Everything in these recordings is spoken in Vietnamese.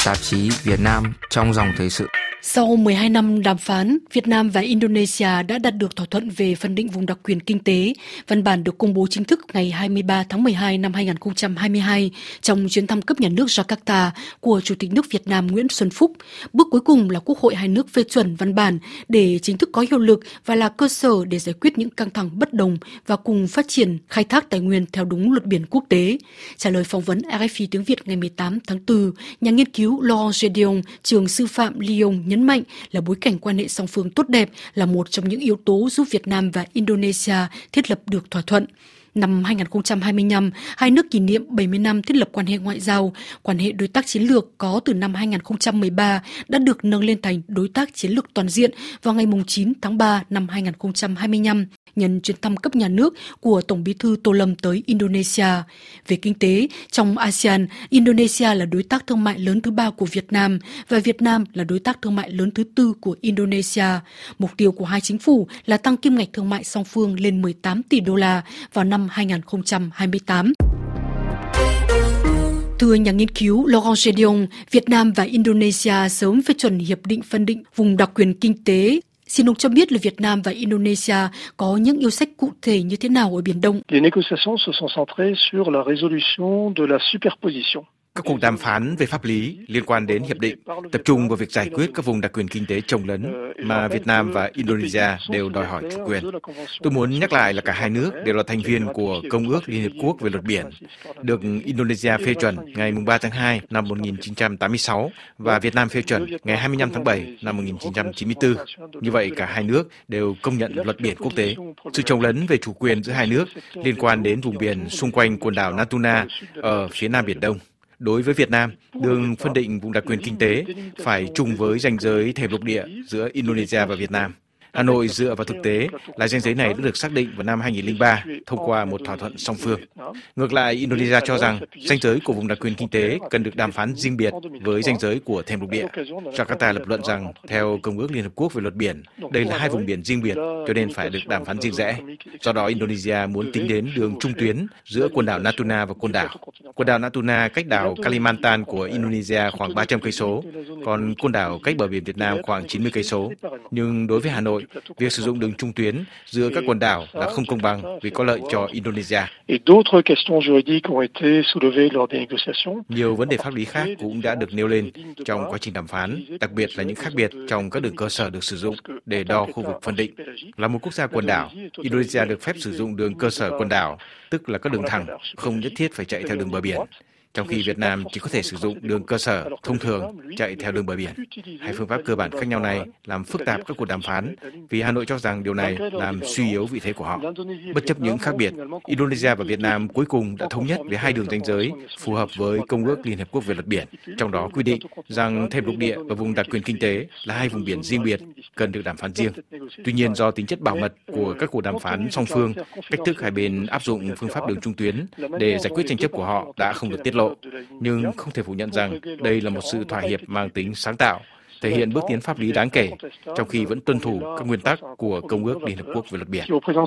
tạp chí Việt Nam trong dòng thời sự. Sau 12 năm đàm phán, Việt Nam và Indonesia đã đạt được thỏa thuận về phân định vùng đặc quyền kinh tế. Văn bản được công bố chính thức ngày 23 tháng 12 năm 2022 trong chuyến thăm cấp nhà nước Jakarta của Chủ tịch nước Việt Nam Nguyễn Xuân Phúc. Bước cuối cùng là Quốc hội hai nước phê chuẩn văn bản để chính thức có hiệu lực và là cơ sở để giải quyết những căng thẳng bất đồng và cùng phát triển khai thác tài nguyên theo đúng luật biển quốc tế. Trả lời phỏng vấn RFI tiếng Việt ngày 18 tháng 4, nhà nghiên cứu Laurent Gédéon, trường sư phạm Lyon nhấn mạnh là bối cảnh quan hệ song phương tốt đẹp là một trong những yếu tố giúp Việt Nam và Indonesia thiết lập được thỏa thuận. Năm 2025, hai nước kỷ niệm 70 năm thiết lập quan hệ ngoại giao. Quan hệ đối tác chiến lược có từ năm 2013 đã được nâng lên thành đối tác chiến lược toàn diện vào ngày 9 tháng 3 năm 2025, nhân chuyến thăm cấp nhà nước của Tổng bí thư Tô Lâm tới Indonesia. Về kinh tế, trong ASEAN, Indonesia là đối tác thương mại lớn thứ 3 của Việt Nam và Việt Nam là đối tác thương mại lớn thứ 4 của Indonesia. Mục tiêu của hai chính phủ là tăng kim ngạch thương mại song phương lên 18 tỷ đô la vào năm 2028. Thưa nhà nghiên cứu Laurent Gédéon, Việt Nam và Indonesia sớm phê chuẩn hiệp định phân định vùng đặc quyền kinh tế. Xin ông cho biết là Việt Nam và Indonesia có những yêu sách cụ thể như thế nào ở Biển Đông? Les négociations se sont centrées sur la résolution de la superposition. Các cuộc đàm phán về pháp lý liên quan đến hiệp định tập trung vào việc giải quyết các vùng đặc quyền kinh tế chồng lấn mà Việt Nam và Indonesia đều đòi hỏi chủ quyền. Tôi muốn nhắc lại là cả hai nước đều là thành viên của Công ước Liên Hiệp Quốc về luật biển, được Indonesia phê chuẩn ngày 3 tháng 2 năm 1986 và Việt Nam phê chuẩn ngày 25 tháng 7 năm 1994. Như vậy, cả hai nước đều công nhận luật biển quốc tế. Sự chồng lấn về chủ quyền giữa hai nước liên quan đến vùng biển xung quanh quần đảo Natuna ở phía nam Biển Đông. Đối với Việt Nam, đường phân định vùng đặc quyền kinh tế phải trùng với ranh giới thềm lục địa giữa Indonesia và Việt Nam. Hà Nội dựa vào thực tế là ranh giới này đã được xác định vào năm 2003 thông qua một thỏa thuận song phương. Ngược lại, Indonesia cho rằng ranh giới của vùng đặc quyền kinh tế cần được đàm phán riêng biệt với ranh giới của thềm lục địa. Jakarta lập luận rằng theo Công ước Liên Hợp Quốc về luật biển, đây là hai vùng biển riêng biệt cho nên phải được đàm phán riêng rẽ. Do đó, Indonesia muốn tính đến đường trung tuyến giữa quần đảo Natuna và Côn Đảo. Quần đảo Natuna cách đảo Kalimantan của Indonesia khoảng 300 cây số, còn Côn Đảo cách bờ biển Việt Nam khoảng 90 cây số. Nhưng đối với Hà Nội, việc sử dụng đường trung tuyến giữa các quần đảo là không công bằng vì có lợi cho Indonesia. Nhiều vấn đề pháp lý khác cũng đã được nêu lên trong quá trình đàm phán, đặc biệt là những khác biệt trong các đường cơ sở được sử dụng để đo khu vực phân định. Là một quốc gia quần đảo, Indonesia được phép sử dụng đường cơ sở quần đảo, tức là các đường thẳng, không nhất thiết phải chạy theo đường bờ biển. Trong khi Việt Nam chỉ có thể sử dụng đường cơ sở thông thường chạy theo đường bờ biển. Hai phương pháp cơ bản khác nhau này làm phức tạp các cuộc đàm phán vì Hà Nội cho rằng điều này làm suy yếu vị thế của họ. Bất chấp những khác biệt, Indonesia và Việt Nam cuối cùng đã thống nhất về hai đường ranh giới phù hợp với Công ước Liên Hợp Quốc về luật biển, trong đó quy định rằng thềm lục địa và vùng đặc quyền kinh tế là hai vùng biển riêng biệt cần được đàm phán riêng. Tuy nhiên, do tính chất bảo mật của các cuộc đàm phán song phương, cách thức hai bên áp dụng phương pháp đường trung tuyến để giải quyết tranh chấp của họ đã không được tiết lộ. Nhưng không thể phủ nhận rằng đây là một sự thỏa hiệp mang tính sáng tạo, thể hiện bước tiến pháp lý đáng kể, trong khi vẫn tuân thủ các nguyên tắc của Công ước Liên Hợp Quốc về luật biển.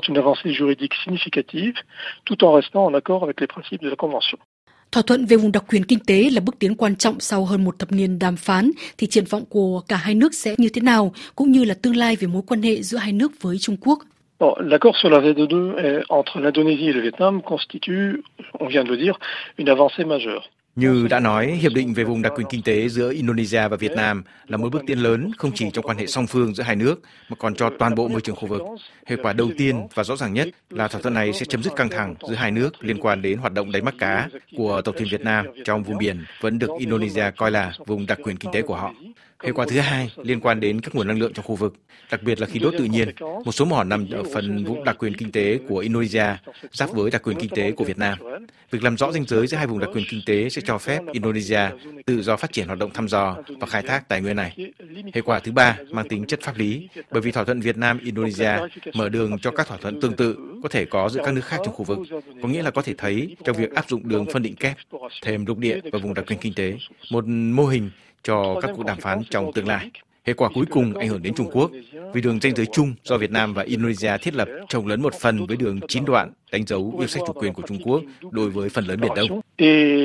Thỏa thuận về vùng đặc quyền kinh tế là bước tiến quan trọng sau hơn một thập niên đàm phán, thì triển vọng của cả hai nước sẽ như thế nào, cũng như là tương lai về mối quan hệ giữa hai nước với Trung Quốc? L'accord sur la ZE2 entre l'Indonésie et le Vietnam constitue, on vient de le dire, une avancée majeure. Như đã nói, hiệp định về vùng đặc quyền kinh tế giữa Indonesia và Việt Nam là một bước tiến lớn không chỉ trong quan hệ song phương giữa hai nước mà còn cho toàn bộ môi trường khu vực. Hệ quả đầu tiên và rõ ràng nhất là thỏa thuận này sẽ chấm dứt căng thẳng giữa hai nước liên quan đến hoạt động đánh bắt cá của tàu thuyền Việt Nam trong vùng biển vẫn được Indonesia coi là vùng đặc quyền kinh tế của họ. Hệ quả thứ hai liên quan đến các nguồn năng lượng trong khu vực, đặc biệt là khí đốt tự nhiên. Một số mỏ nằm ở phần vùng đặc quyền kinh tế của Indonesia giáp với đặc quyền kinh tế của Việt Nam. Việc làm rõ ranh giới giữa hai vùng đặc quyền kinh tế sẽ cho phép Indonesia tự do phát triển hoạt động thăm dò và khai thác tài nguyên này. Hệ quả thứ ba mang tính chất pháp lý, bởi vì thỏa thuận Việt Nam-Indonesia mở đường cho các thỏa thuận tương tự có thể có giữa các nước khác trong khu vực. Có nghĩa là có thể thấy trong việc áp dụng đường phân định kép, thềm lục địa và vùng đặc quyền kinh tế, một mô hình cho các cuộc đàm phán trong tương lai. Hệ quả cuối cùng ảnh hưởng đến Trung Quốc, vì đường ranh giới chung do Việt Nam và Indonesia thiết lập chồng lấn một phần với đường 9 đoạn đánh dấu yêu sách chủ quyền của Trung Quốc đối với phần lớn Biển Đông.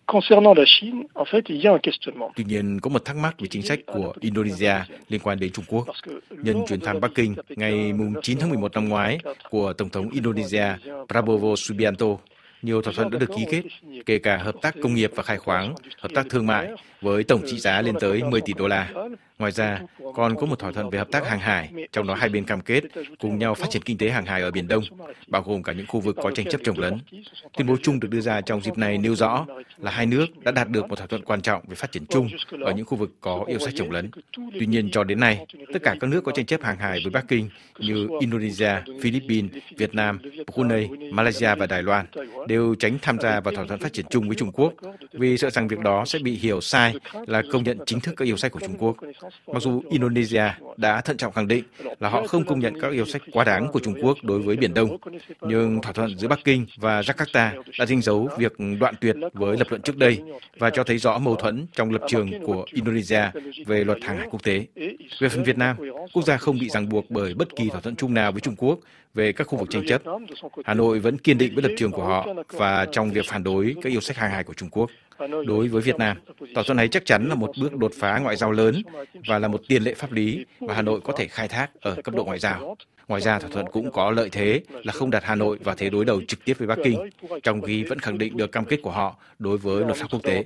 Concernant la Chine, en fait, il y a un questionnement. Tuy nhiên, có một thắc mắc về chính sách của Indonesia liên quan đến Trung Quốc. Nhân chuyến thăm Bắc Kinh ngày 9 tháng 11 năm ngoái của Tổng thống Indonesia Prabowo Subianto, nhiều thỏa thuận đã được ký kết, kể cả hợp tác công nghiệp và khai khoáng, hợp tác thương mại, với tổng trị giá lên tới 10 tỷ đô la. Ngoài ra, còn có một thỏa thuận về hợp tác hàng hải, trong đó hai bên cam kết cùng nhau phát triển kinh tế hàng hải ở Biển Đông, bao gồm cả những khu vực có tranh chấp chồng lấn. Tuyên bố chung được đưa ra trong dịp này nêu rõ là hai nước đã đạt được một thỏa thuận quan trọng về phát triển chung ở những khu vực có yêu sách chồng lấn. Tuy nhiên, cho đến nay, tất cả các nước có tranh chấp hàng hải với Bắc Kinh như Indonesia, Philippines, Việt Nam, Brunei, Malaysia và Đài Loan đều tránh tham gia vào thỏa thuận phát triển chung với Trung Quốc vì sợ rằng việc đó sẽ bị hiểu sai là công nhận chính thức các yêu sách của Trung Quốc. Mặc dù Indonesia đã thận trọng khẳng định là họ không công nhận các yêu sách quá đáng của Trung Quốc đối với Biển Đông, nhưng thỏa thuận giữa Bắc Kinh và Jakarta đã đánh dấu việc đoạn tuyệt với lập luận trước đây và cho thấy rõ mâu thuẫn trong lập trường của Indonesia về luật hàng hải quốc tế. Về phần Việt Nam, quốc gia không bị ràng buộc bởi bất kỳ thỏa thuận chung nào với Trung Quốc về các khu vực tranh chấp. Hà Nội vẫn kiên định với lập trường của họ và trong việc phản đối các yêu sách hàng hải của Trung Quốc. Đối với Việt Nam, thỏa thuận này chắc chắn là một bước đột phá ngoại giao lớn và là một tiền lệ pháp lý mà Hà Nội có thể khai thác ở cấp độ ngoại giao. Ngoài ra, thỏa thuận cũng có lợi thế là không đặt Hà Nội vào thế đối đầu trực tiếp với Bắc Kinh, trong khi vẫn khẳng định được cam kết của họ đối với luật pháp quốc tế.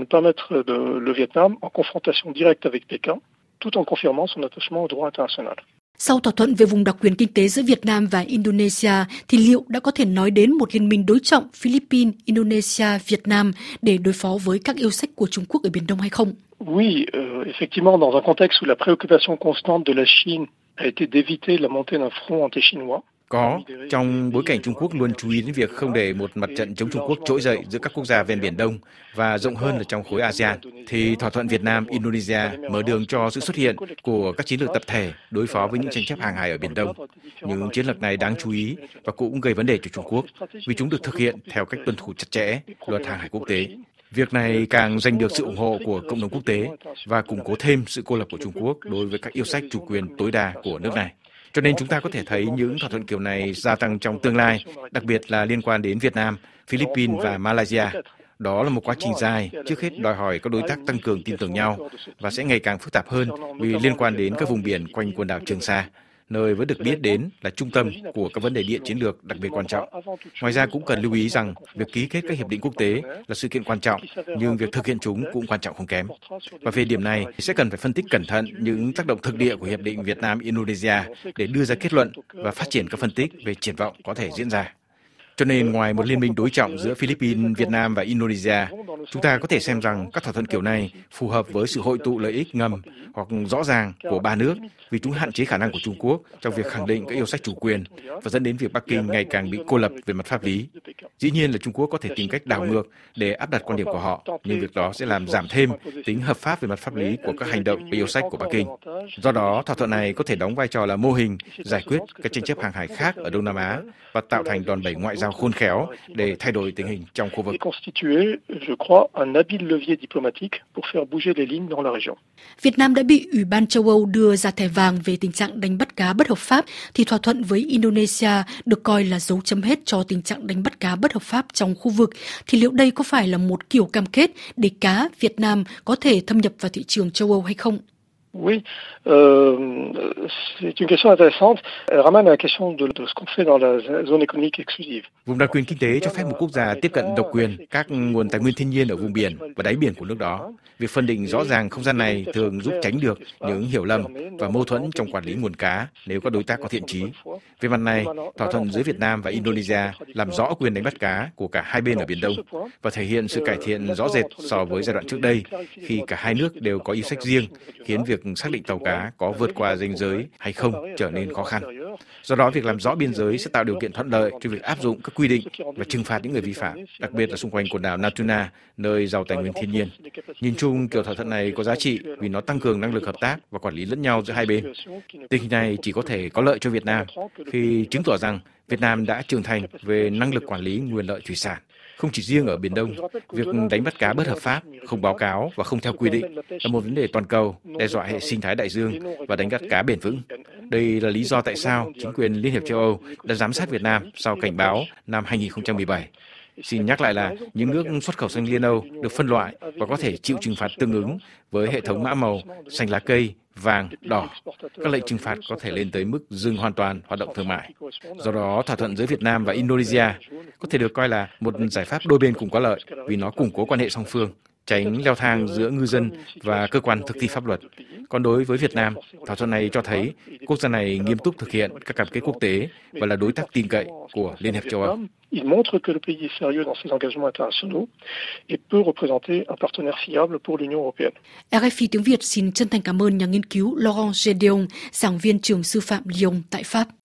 Sau thỏa thuận về vùng đặc quyền kinh tế giữa Việt Nam và Indonesia, thì liệu đã có thể nói đến một liên minh đối trọng Philippines, Indonesia, Việt Nam để đối phó với các yêu sách của Trung Quốc ở Biển Đông hay không? Oui, effectivement, dans un contexte où la préoccupation constante de la Chine a été d'éviter la montée d'un front anti-chinois. Có, trong bối cảnh Trung Quốc luôn chú ý đến việc không để một mặt trận chống Trung Quốc trỗi dậy giữa các quốc gia ven Biển Đông và rộng hơn là trong khối ASEAN, thì thỏa thuận Việt Nam-Indonesia mở đường cho sự xuất hiện của các chiến lược tập thể đối phó với những tranh chấp hàng hải ở Biển Đông. Những chiến lược này đáng chú ý và cũng gây vấn đề cho Trung Quốc vì chúng được thực hiện theo cách tuân thủ chặt chẽ luật hàng hải quốc tế. Việc này càng giành được sự ủng hộ của cộng đồng quốc tế và củng cố thêm sự cô lập của Trung Quốc đối với các yêu sách chủ quyền tối đa của nước này. Cho nên chúng ta có thể thấy những thỏa thuận kiểu này gia tăng trong tương lai, đặc biệt là liên quan đến Việt Nam, Philippines và Malaysia. Đó là một quá trình dài, trước hết đòi hỏi các đối tác tăng cường tin tưởng nhau và sẽ ngày càng phức tạp hơn vì liên quan đến các vùng biển quanh quần đảo Trường Sa, nơi vẫn được biết đến là trung tâm của các vấn đề địa chiến lược đặc biệt quan trọng. Ngoài ra cũng cần lưu ý rằng việc ký kết các hiệp định quốc tế là sự kiện quan trọng, nhưng việc thực hiện chúng cũng quan trọng không kém. Và về điểm này, sẽ cần phải phân tích cẩn thận những tác động thực địa của hiệp định Việt Nam-Indonesia để đưa ra kết luận và phát triển các phân tích về triển vọng có thể diễn ra. Cho nên, ngoài một liên minh đối trọng giữa Philippines, Việt Nam và Indonesia, chúng ta có thể xem rằng các thỏa thuận kiểu này phù hợp với sự hội tụ lợi ích ngầm hoặc rõ ràng của ba nước vì chúng hạn chế khả năng của Trung Quốc trong việc khẳng định các yêu sách chủ quyền và dẫn đến việc Bắc Kinh ngày càng bị cô lập về mặt pháp lý. Dĩ nhiên là Trung Quốc có thể tìm cách đảo ngược để áp đặt quan điểm của họ, nhưng việc đó sẽ làm giảm thêm tính hợp pháp về mặt pháp lý của các hành động và yêu sách của Bắc Kinh. Do đó, thỏa thuận này có thể đóng vai trò là mô hình giải quyết các tranh chấp hàng hải khác ở Đông Nam Á và tạo thành đòn bẩy ngoại giao khôn khéo để thay đổi tình hình trong khu vực. Việt Nam đã bị Ủy ban châu Âu đưa ra thẻ vàng về tình trạng đánh bắt cá bất hợp pháp, thì thỏa thuận với Indonesia được coi là dấu chấm hết cho tình trạng đánh bắt cá bất hợp pháp trong khu vực. Thì liệu đây có phải là một kiểu cam kết để cá Việt Nam có thể thâm nhập vào thị trường châu Âu hay không? Oui, c'est une question intéressante. Elle ramène à la question de ce qu'on fait dans la zone économique exclusive. Vùng đặc quyền kinh tế cho phép một quốc gia tiếp cận độc quyền các nguồn tài nguyên thiên nhiên ở vùng biển và đáy biển của nước đó. Việc phân định rõ ràng không gian này thường giúp tránh được những hiểu lầm và mâu thuẫn trong quản lý nguồn cá nếu các đối tác có thiện chí. Về mặt này, thỏa thuận giữa Việt Nam và Indonesia làm rõ quyền đánh bắt cá của cả hai bên ở Biển Đông và thể hiện sự cải thiện rõ rệt so với giai đoạn trước đây khi cả hai nước đều có yêu sách riêng, khiến việc xác định tàu cá có vượt qua ranh giới hay không trở nên khó khăn. Do đó, việc làm rõ biên giới sẽ tạo điều kiện thuận lợi cho việc áp dụng các quy định và trừng phạt những người vi phạm, đặc biệt là xung quanh quần đảo Natuna, nơi giàu tài nguyên thiên nhiên. Nhìn chung, kiểu thỏa thuận này có giá trị vì nó tăng cường năng lực hợp tác và quản lý lẫn nhau giữa hai bên. Tình hình này chỉ có thể có lợi cho Việt Nam khi chứng tỏ rằng Việt Nam đã trưởng thành về năng lực quản lý nguồn lợi thủy sản. Không chỉ riêng ở Biển Đông, việc đánh bắt cá bất hợp pháp, không báo cáo và không theo quy định là một vấn đề toàn cầu, đe dọa hệ sinh thái đại dương và đánh bắt cá bền vững. Đây là lý do tại sao chính quyền Liên hiệp châu Âu đã giám sát Việt Nam sau cảnh báo năm 2017. Xin nhắc lại là những nước xuất khẩu xanh Liên Âu được phân loại và có thể chịu trừng phạt tương ứng với hệ thống mã màu xanh lá cây, vàng, đỏ. Các lệnh trừng phạt có thể lên tới mức dừng hoàn toàn hoạt động thương mại. Do đó, thỏa thuận giữa Việt Nam và Indonesia có thể được coi là một giải pháp đôi bên cùng có lợi vì nó củng cố quan hệ song phương, tránh leo thang giữa ngư dân và cơ quan thực thi pháp luật. Còn đối với Việt Nam, thỏa thuận này cho thấy quốc gia này nghiêm túc thực hiện các cam kết quốc tế và là đối tác tin cậy của Liên hiệp châu Âu. Il montre que le pays est sérieux dans ses engagements internationaux et peut représenter un partenaire fiable pour l'Union européenne. RFI tiếng Việt xin chân thành cảm ơn nhà nghiên cứu Laurent Gedeon, giảng viên trường sư phạm Lyon tại Pháp.